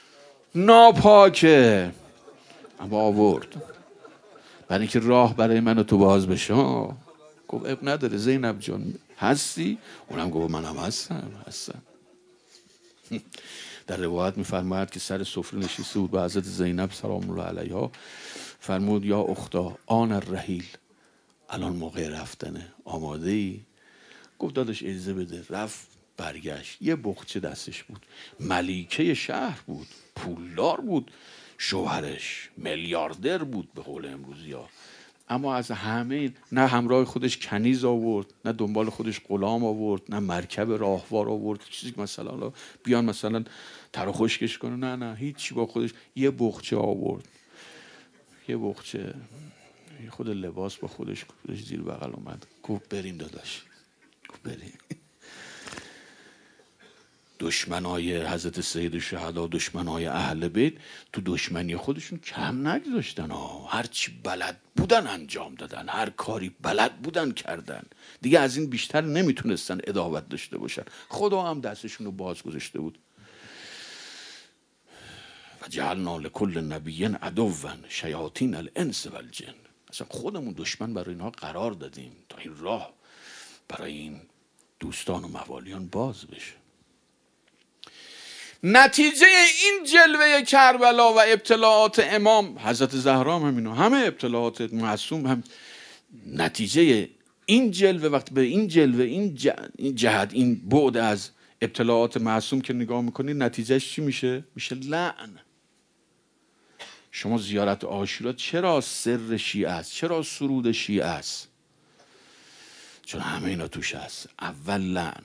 ناپاکه، اما آورد برای اینکه راه برای من و تو باز بشه. گفت اب نداره زینب جان، هستی؟ اونم گفت منم هستم. در روایت میفرماید که سر سفره نشسته بود با حضرت زینب سلام الله علیها، فرمود یا اختا آن الرحیل، الان موقع رفتنه، آماده ای؟ گفت داداش اجازه بده. رفت، برگشت، یه بخچه دستش بود، ملیکه شهر بود، پولدار بود، شوهرش میلیاردر بود به قول امروزی ها، اما از همه نه همراه خودش کنیز آورد، نه دنبال خودش غلام آورد، نه مرکب راهوار آورد، چیزی که مثلا بیان مثلا تر و خشکش کنه، نه هیچی با خودش. یه بخچه آورد، یه بخچه، خود لباس با خودش زیر بغل اومد. گفت بریم داداش، گفت بریم. دشمنای حضرت سید الشهدا، دشمنای اهل بیت، تو دشمنی خودشون کم نگذاشتن ها. هر چی بلد بودن انجام دادن، هر کاری بلد بودن کردن، دیگه از این بیشتر نمیتونستن عداوت داشته باشن. خدا هم دستشون رو باز گذاشته بود. و جعلنا لكل نبی عدوا شیاطین الانس والجن. اصلا خودمون دشمن برای اینها قرار دادیم تا این راه برای این دوستان و موالیان باز بشه. نتیجه این جلوه کربلا و ابتلاعات امام حضرت زهرا هم همینا، همه ابتلاعات معصوم هم نتیجه این جلوه. وقتی به این جلوه، این جهت، این بعد از ابتلاعات معصوم که نگاه میکنی، نتیجهش چی میشه؟ میشه لعن. شما زیارت عاشورا چرا سر شیعه است؟ چرا سرود شیعه است؟ چون همه اینا توش هست. اول لعن،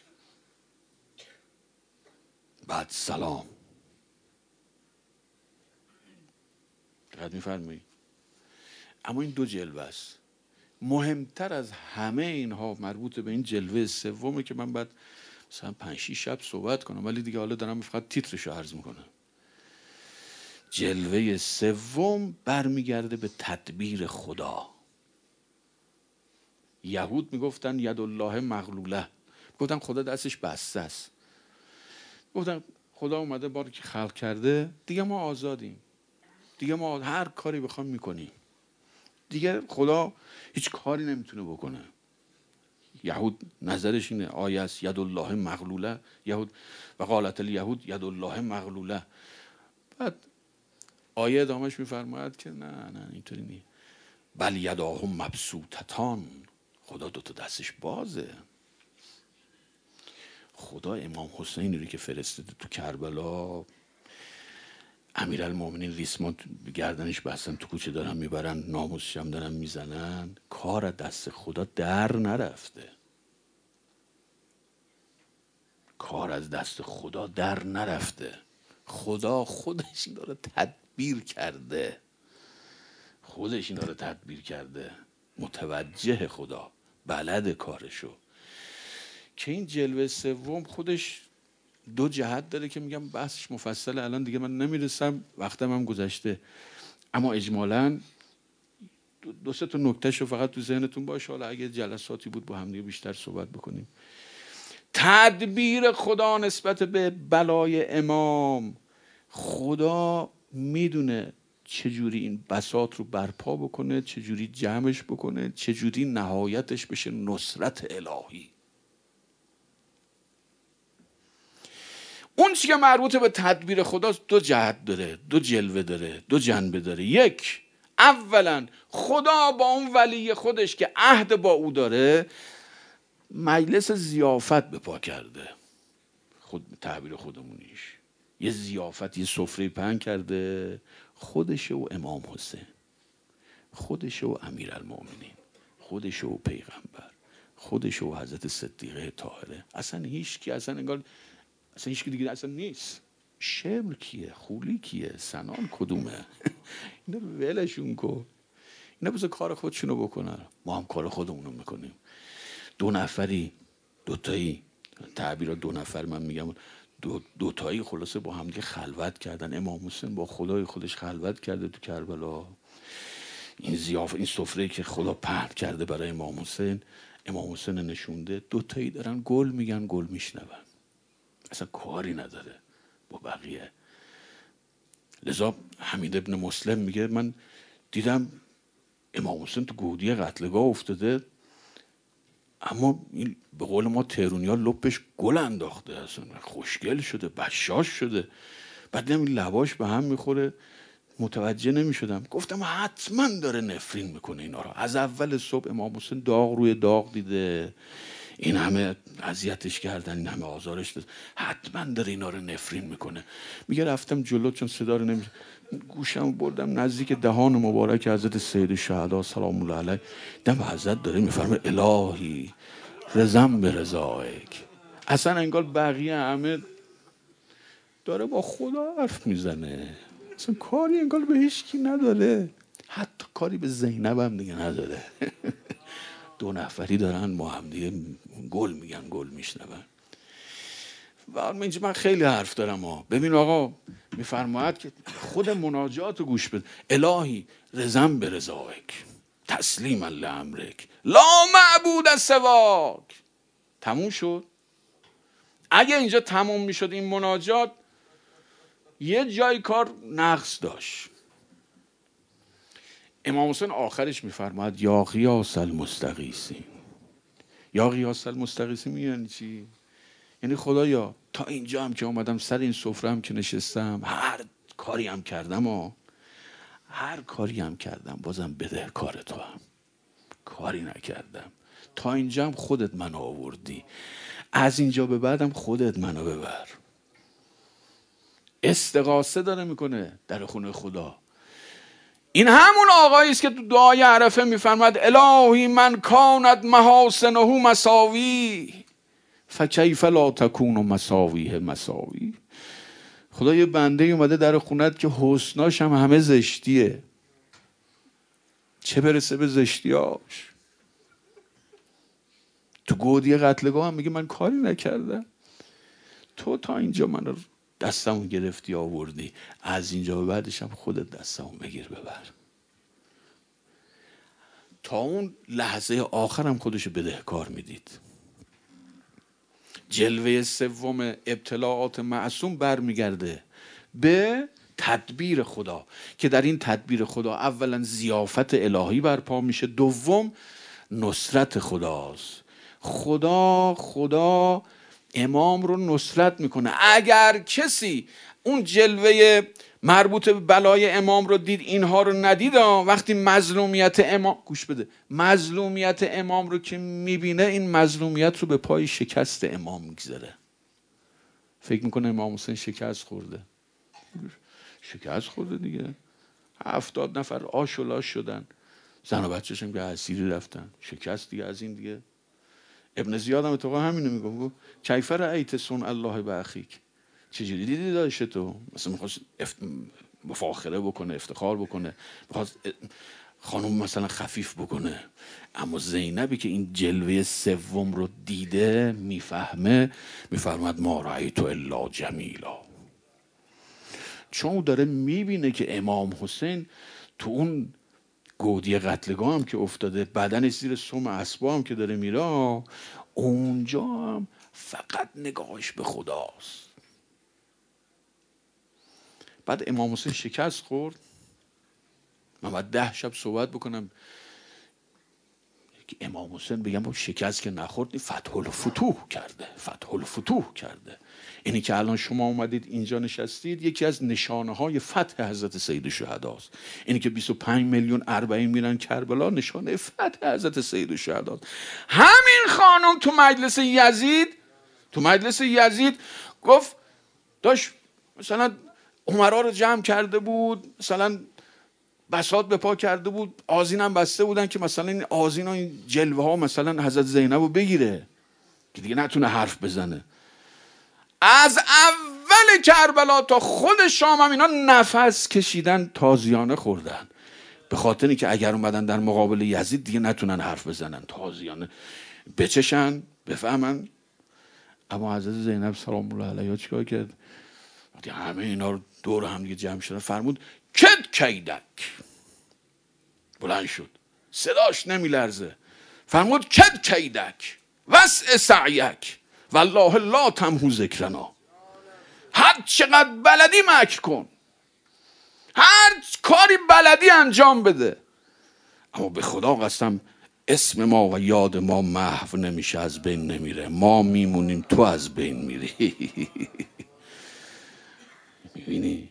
بعد سلام. دقت می‌فرمایید؟ اما این 2 جلوه است. مهمتر از همه اینها مربوط به این جلوه سومه که من بعد مثلا 5-6 شب صحبت کنم، ولی دیگه حالا دارم فقط تیترشو عرض میکنم. جلوه سوم برمیگرده به تدبیر خدا. یهود میگفتن ید الله مغلوله، گفتن خدا دستش بسته است. گفتن خدا اومده باری که خلق کرده، دیگه ما آزادیم، دیگه ما هر کاری بخوام میکنیم، دیگه خدا هیچ کاری نمیتونه بکنه. یهود نظرش اینه، آیه است ید الله مغلوله، یهود و قالت الیهود ید الله مغلوله. بعد آیه ادامهش میفرماید که نه اینطوری نیست، بل یداه مبسوطتان، خدا 2 دستش بازه. خدا امام حسین رو که فرستاده تو کربلا، امیرالمومنین ریسمان گردنش بستن، تو کوچه دارن میبرن، ناموسش هم دارن میزنن، کار از دست خدا در نرفته. کار از دست خدا در نرفته. خدا خودش این رو تدبیر کرده، خودش این رو تدبیر کرده. متوجه خدا، بلد کارشو. که این جلوه سوم خودش 2 جهت داره که میگم بحثش مفصله، الان دیگه من نمیرسم، وقتم هم گذشته. اما اجمالاً 2-3 تا نکتهشو فقط تو ذهنتون باشه، حالا اگه جلساتی بود با هم دیگه بیشتر صحبت بکنیم. تدبیر خدا نسبت به بلای امام، خدا میدونه چجوری این بساط رو برپا بکنه، چجوری جمعش بکنه، چجوری نهایتش بشه نصرت الهی. اون چی که مربوط به تدبیر خداست 2 جهت داره، 2 جلوه داره، 2 جنبه داره. یک، اولا خدا با اون ولی خودش که عهد با او داره مجلس ضیافت به پا کرده. خود تعبیر خودمونیش یه ضیافت، یه سفره پهن کرده، خودش و امام حسین، خودش و امیرالمومنین، خودش و پیغمبر، خودش و حضرت صدیقه طاهره. اصلا هیچ کی، اصلا انگار اصلا هیچ کی دیگه اصلا نیست. شمر کیه؟ خولی کیه؟ سنان کدومه؟ اینا ولشون کن، اینا بذار کار خودشونو بکنن، ما هم کار خودمونو میکنیم. دو نفری، دوتایی، تعبیر دو نفر من میگم، دوتایی خلاصه با هم خلوت کردن. امام حسین با خدای خودش خلوت کرده تو کربلا. این ضیافت، این سفره‌ای که خدا پهن کرده برای امام حسین، امام حسین نشونده. دوتایی دارن گل میگن، گل میشنون، اصلا کاری نداره با بقیه. لذا حمید ابن مسلم میگه من دیدم امام حسین تو گودی قتلگاه افتاده، اما این به قول ما تهرونیا لپش گل انداخته، اصلا خوشگل شده، بشاش شده. بعد دیدم این لباش به هم میخوره، متوجه نمیشدم. گفتم حتما داره نفرین میکنه اینا رو. از اول صبح امام حسین داغ روی داغ دیده، این همه اذیتش کردن، این همه آزارش داد، حتما داره اینا رو نفرین میکنه. میگه رفتم جلو، چون صدا رو نمیشه، گوشم بردم نزدیک دهان مبارک حضرت سید الشهدا سلام الله علیه. دم حضرت داره میفرمه الهی رضم به رضایک. اصلا انگار بقیه همه داره با خدا حرف میزنه، اصلا کاری انگار به هیچ کی نداره، حتی کاری به زینب هم دیگه نداره. دو نفری دارن با هم دیگه گل میگن، گل میشنون. و من خیلی حرف دارم ببین آقا میفرماید که خود مناجات رو گوش بده. الهی رضم به رضایک تسلیم لامرک لا معبود سواک. تموم شد. اگه اینجا تموم میشد این مناجات، یه جای کار نقص داشت. امام حسین آخرش میفرماید یا غیاث المستغیثین. یا غیاث المستغیثین یعنی چی؟ یعنی خدایا تا اینجا هم که اومدم، سر این سفره هم که نشستم، هر کاری هم کردم هر کاری هم کردم، بازم بدهکار تو هم، کاری نکردم. تا اینجا هم خودت منو آوردی، از اینجا به بعدم خودت منو ببر. استغاثه داره میکنه در خونه خدا. این همون آقایی است که تو دعای عرفه میفرماد الهی من کانت محاسنه مساوی فکیف لا تکون مساویه مساوی. خدا یه بنده اومده در خونت که حسناش هم همه زشتیه، چه برسه به زشتیاش. تو گودی قتلگاه هم میگه من کاری نکردم، تو تا اینجا من دستمو گرفتی آوردی، از اینجا به بعدش هم خودت دستمو بگیر ببر. تا اون لحظه آخرم خودشو بدهکار میدید. جلوه سوم ابتلاعات معصوم برمیگرده به تدبیر خدا، که در این تدبیر خدا اولا ضیافت الهی برپا میشه، دوم نصرت خداست. خدا امام رو نصرت میکنه. اگر کسی اون جلوه مربوط به بلای امام رو دید، اینها رو ندید، وقتی مظلومیت امام، گوش بده، مظلومیت امام رو که میبینه، این مظلومیت رو به پای شکست امام میگذاره. فکر میکنه امام حسین شکست خورده. شکست خورده دیگه. 70 نفر آش و لاش شدن، زن و بچه‌ش هم که اسیری رفتن. شکست دیگه، از این دیگه. ابن زیاد هم اتفاقا همینو میگه، کیف رأیت صنع الله باخیک. چجوری دیدی داشته تو؟ مثلا میخواست مفاخره بکنه، افتخار بکنه، میخواست خانم مثلا خفیف بکنه. اما زینبی که این جلوه سوم رو دیده، میفهمه، میفرماد ما رأیت الا جمیلا. چون او داره میبینه که امام حسین تو اون گودی قتلگاه هم که افتاده، بدنش زیر سم اسبا هم که داره میره، اونجا هم فقط نگاهش به خداست. بعد امام حسین شکست خورد. من باید 10 شب صحبت بکنم که امام حسین بگم با شکست که نخورد، فتح الفتوح کرده، فتح الفتوح کرده. اینی که الان شما اومدید اینجا نشستید، یکی از نشانه های فتح حضرت سید الشهدا است. اینی که 25 میلیون اربعین میرن کربلا، نشانه فتح حضرت سید الشهدا است. همین خانم تو مجلس یزید گفت، داشت مثلا عمرا رو جمع کرده بود، مثلا بساط به پا کرده بود، آذین هم بسته بودن که مثلا این آذین ها، این جلوه ها مثلا حضرت زینب رو بگیره که دیگه نتونه حرف بزنه. از اول کربلا تا خود شام هم اینا نفس کشیدن، تازیانه خوردن. به خاطر اینکه اگر اومدن در مقابل یزید دیگه نتونن حرف بزنن، تازیانه بچشن بفهمن. اما حضرت زینب سلام الله علیها چیکار کرد؟ وقتی همه اینا رو دور هم دیگه جمع شدن فرمود کد کیدک. بلند شد، صداش نمیلرزه، فرمود کد کیدک وسع سعیک والله لا تمحو ذکرنا. هر چقدر بلدی مکر کن، هر کاری بلدی انجام بده، اما به خدا قسم اسم ما و یاد ما محو نمیشه، از بین نمیره. ما میمونیم، تو از بین میری. میبینی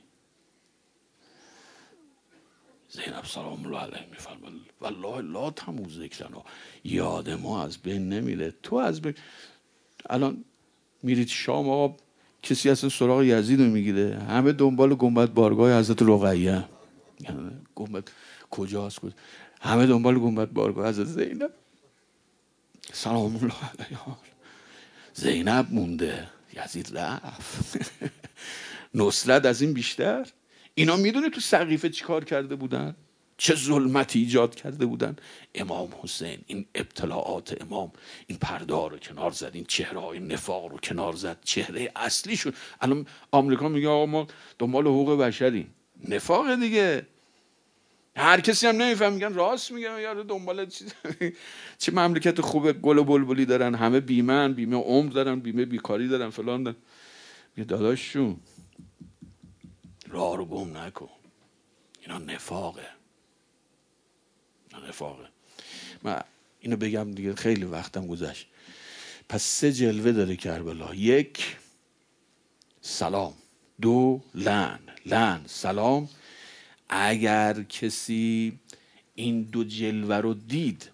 زینب سلام الله علیها میفرماد والله لا تمحو ذکرنا، یاد ما از بین نمیره، تو از بین. الان میرید شام آقا، کسی اصلا سراغ یزید رو میگیره، همه دنبال گنبد بارگاه حضرت رقیه. گنبد کجاست؟ همه دنبال گنبد بارگاه حضرت زینب سلام الله علیها. زینب مونده، یزید رفت. نصرت از این بیشتر. اینا میدونه تو سقیفه چی کار کرده بودن؟ چه ظلمتی ایجاد کرده بودن؟ امام حسین این ابتلاعات امام، این پرده رو کنار زد، این چهره های نفاق رو کنار زد، چهره اصلی شد. الان آمریکا میگه آقا ما دنبال حقوق بشری، نفاق دیگه. هر کسی هم نمیفهم، میگن راست میگن، یارو دنبال چه مملکت خوبه، گل و بلبلی دارن، همه بیمه عمر دارن، بیمه بیکاری دارن، فلان دارن. میگه داداششون راه رو گم نکن، اینا نفاقه. من اینو بگم دیگه خیلی وقتم گذشت. پس 3 جلوه داره کربلا: 1 سلام، 2 لعن سلام. اگر کسی این 2 جلوه رو دید،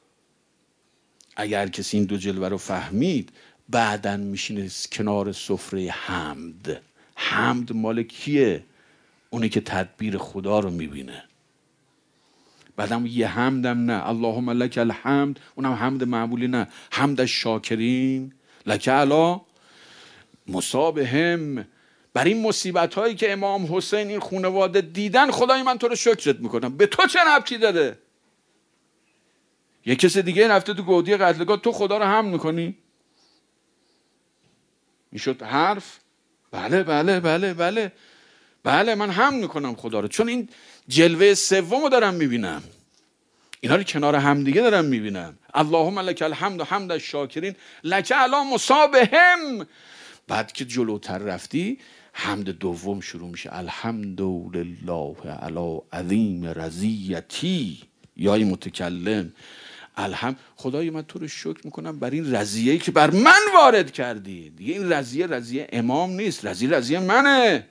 اگر کسی این 2 جلوه رو فهمید، بعدن میشینه کنار سفره حمد. حمد مال کیه؟ اونی که تدبیر خدا رو میبینه. بعدم یه حمدم نه، اللهم لک الحمد، اونم حمد معمولی نه، حمد الشاکرین لک علی مصابهم. بر این مصیبت هایی که امام حسین این خانواده دیدن، خدای من تو رو شکرت میکنم. به تو چه ربطی داره؟ یه کس دیگه رفته تو گودی قتلگاه، تو خدا رو حمد میکنی؟ این شد حرف؟ بله من حمد میکنم خدا رو، چون این جلوه سومو دارم میبینم، اینا رو کنار هم دیگه دارم میبینم. اللهم لک الحمد و حمد الشاکرین لک علی مصابهم. بعد که جلوتر رفتی، حمد دوم شروع میشه: الحمدلله علی عظیم رضیتی. یای متکلم خدای من تو رو شکر میکنم بر این رضیه‌ای که بر من وارد کردی. دیگه این رضیه امام نیست، رضیه منه.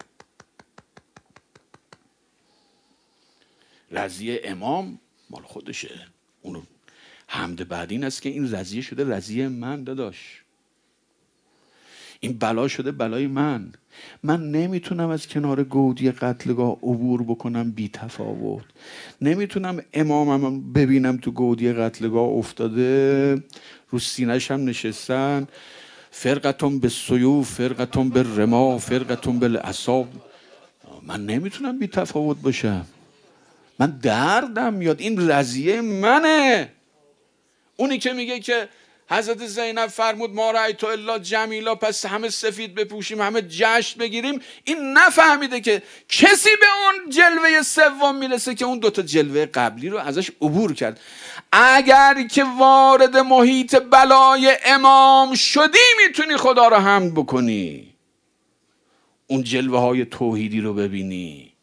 رضیه امام مال خودشه، اونو حمد بعد این است که این رضیه شده رضیه من. داداش این بلا شده بلای من نمیتونم از کنار گودی قتلگاه عبور بکنم بی تفاوت. نمیتونم امامم ببینم تو گودی قتلگاه افتاده، رو سینه‌ش هم نشستن، فرقتون به سیوف، فرقتون به رما، فرقتون به العصا. من نمیتونم بی تفاوت باشم، من دردم میاد. این رضیه منه. اونی که میگه که حضرت زینب فرمود ما رأیت الا جمیلا، پس همه سفید بپوشیم، همه جشن بگیریم، این نفهمیده که کسی به اون جلوه سوم میرسه که اون 2 جلوه قبلی رو ازش عبور کرد. اگر که وارد محیط بلای امام شدی، میتونی خدا رو حمد بکنی، اون جلوه های توحیدی رو ببینی.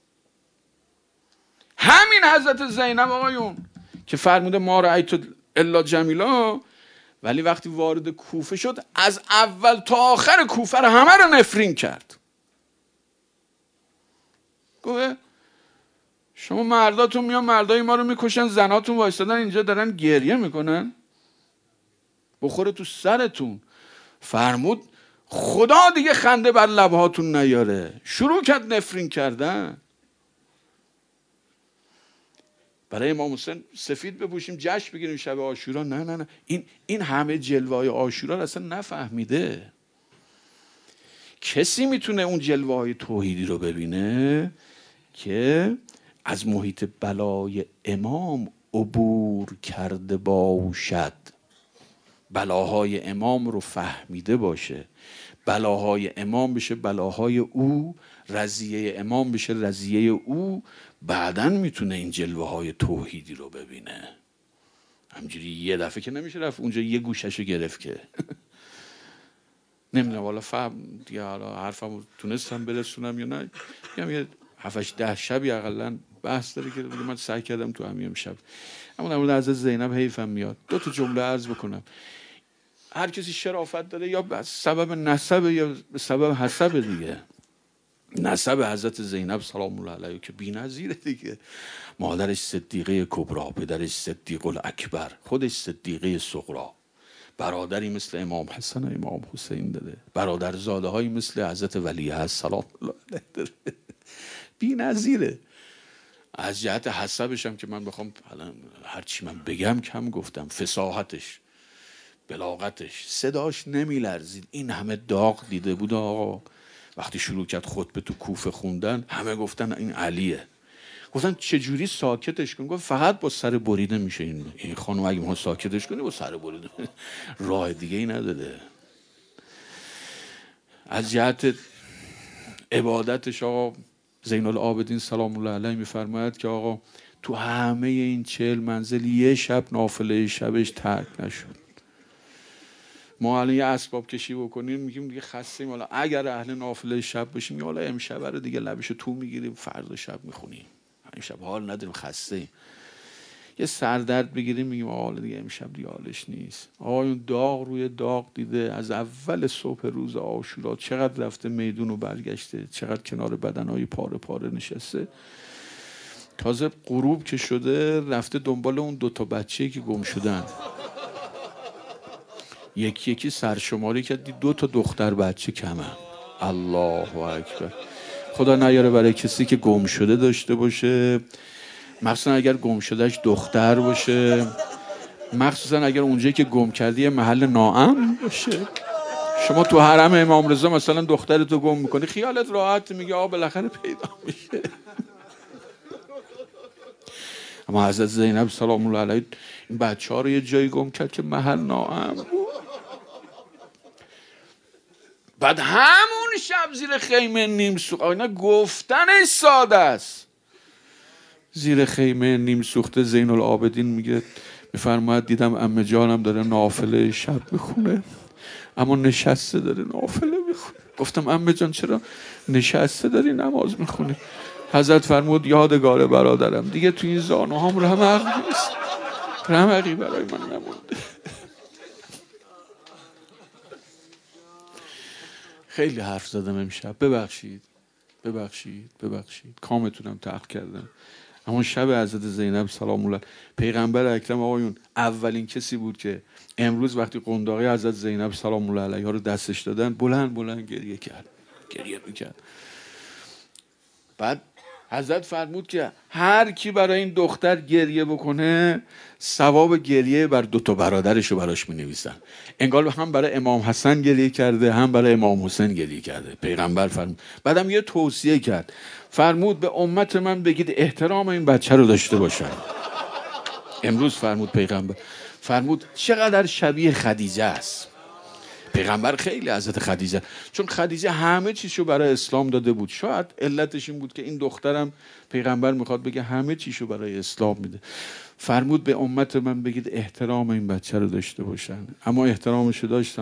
همین حضرت زینب آقایون که فرموده ما رأیت الا جمیلا، ولی وقتی وارد کوفه شد، از اول تا آخر کوفه رو همه رو نفرین کرد. گفت شما مرداتون میان مردای ما رو میکشن، زناتون وایستادن اینجا دارن گریه میکنن، بخوره تو سرتون. فرمود خدا دیگه خنده بر لبهاتون نیاره. شروع کرد نفرین کردن. برای امام حسین سفید بپوشیم، جشن بگیریم شب عاشورا، نه. این همه جلوه های عاشورا رو اصلا نفهمیده. کسی میتونه اون جلوه های توحیدی رو ببینه که از محیط بلای امام عبور کرده باشد، بلاهای امام رو فهمیده باشه، بلاهای امام بشه بلاهای او، رضیه امام بشه رضیه او، بعدن میتونه این جلوه های توحیدی رو ببینه. همجوری یه دفعه که نمیشه رفت اونجا یه گوششو گرفت که نمیدونم والا فهم دیگه، حالا حرفم تونستم برسونم یا نه. یه 7-10 شبی اقلا بحث داره که من سعی کردم تو همین شب. اما در مورد حضرت زینب حیفم میاد 2 جمله عرض بکنم. هر کسی شرافت داره یا به سبب نسب یا به سبب حسب دیگه. نسب حضرت زینب سلام الله علیها که بی‌نظیره دیگه، مادرش صدیقه کبری، پدرش صدیق الاکبر، خودش صدیقه صغری، برادری مثل امام حسن و امام حسین داره، برادرزاده هایی مثل حضرت ولی هست سلام الله علیه داره. بی‌نظیره. از جهت حسبش هم که من بخوام هر چی من بگم کم گفتم، فصاحتش، بلاغتش، صداش نمیلرزید. این همه داغ دیده بود آقا. وقتی شروع کرد خطبه تو کوفه خوندن همه گفتن این علیه. گفتن چجوری ساکتش کن؟ گفت فقط با سر بریده میشه این خانم، اگه ما ساکتش کنی با سر بریده، راه دیگه ای نداره. از جهت عبادتش آقا زین العابدین سلام الله علیه میفرماید که آقا تو همه این 40 منزل یه شب نافله شبش ترک نشد. ما الان یه اسباب کشی بکنیم میگیم دیگه خستیم، حالا اگر اهل نافله شب باشیم یا حالا امشب رو دیگه لبشو تو میگیریم فردا شب میخونیم، امشب حال نداریم خستیم. یه سردرد بگیریم میگیم حالا دیگه امشب دیگه حالش نیست. آقایون داغ روی داغ دیده، از اول صبح روز عاشورا چقدر رفته میدون و برگشته، چقدر کنار بدنهای پاره پاره نشسته. تازه غروب که شده رفته دنبال اون 2 بچه‌ای که گم شدن، یکی یکی سرشماری کردی 2 دختر بچه کمه. الله اکبر. خدا نیاره برای کسی که گم شده داشته باشه، مخصوصا اگر گم شدهش دختر باشه، مخصوصا اگر اونجایی که گم کردی محل ناامن باشه. شما تو حرم امام رضا مثلا دخترتو گم میکنی خیالت راحت، میگه آقا بالاخره پیدا میشه. اما حضرت زینب سلام الله علیها این بچه‌ها رو یه جایی گم کرد که محل ناامن بود. بعد همون شب زیر خیمه نیم سوخته، اینا گفتنش ساده است، زیر خیمه نیم سوخته زین العابدین میگه میفرماید دیدم عمه جانم داره نافله شب میخونه، اما نشسته داره نافله میخونه. گفتم عمه جان چرا نشسته داری نماز میخونی؟ حضرت فرمود یادگار برادرم، دیگه تو این زانوهام رمق نیست، رمقی برای من نمونده. خیلی حرف زدم امشب، ببخشید کامتونم تلخ کردم. اما شب حضرت زینب سلام الله پیغمبر اکرم آقایون اولین کسی بود که امروز وقتی قنداقی حضرت زینب سلام الله علیها رو دستش دادن بلند گریه میکرد. بعد حضرت فرمود که هر کی برای این دختر گریه بکنه ثواب گریه بر 2 برادرش رو براش می‌نویسن. انگار هم برای امام حسن گریه کرده هم برای امام حسین گریه کرده. پیغمبر فرمود. بعدم یه توصیه کرد، فرمود به امت من بگید احترام این بچه رو داشته باشن. امروز فرمود پیغمبر، فرمود چقدر شبیه خدیجه است. پیغمبر خیلی حضرت خدیجه، چون خدیجه همه چیشو برای اسلام داده بود، شاید علتش این بود که این دخترم پیغمبر میخواد بگه همه چیشو برای اسلام میده. فرمود به امت من بگید احترام این بچه رو داشته باشن. اما احترامشو داشتن.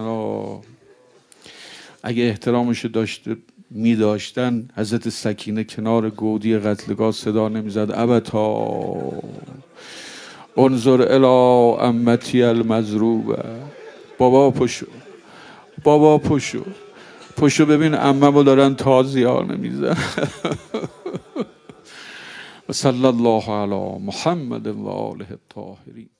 اگه احترامشو میداشتن حضرت سکینه کنار گودی قتلگاه صدا نمیزد ابتا انظر الی امتی المضروبه، بابا پشو ببین عممو دارن تازیانه میزن. و صلی الله علی محمد و آله الطاهرین.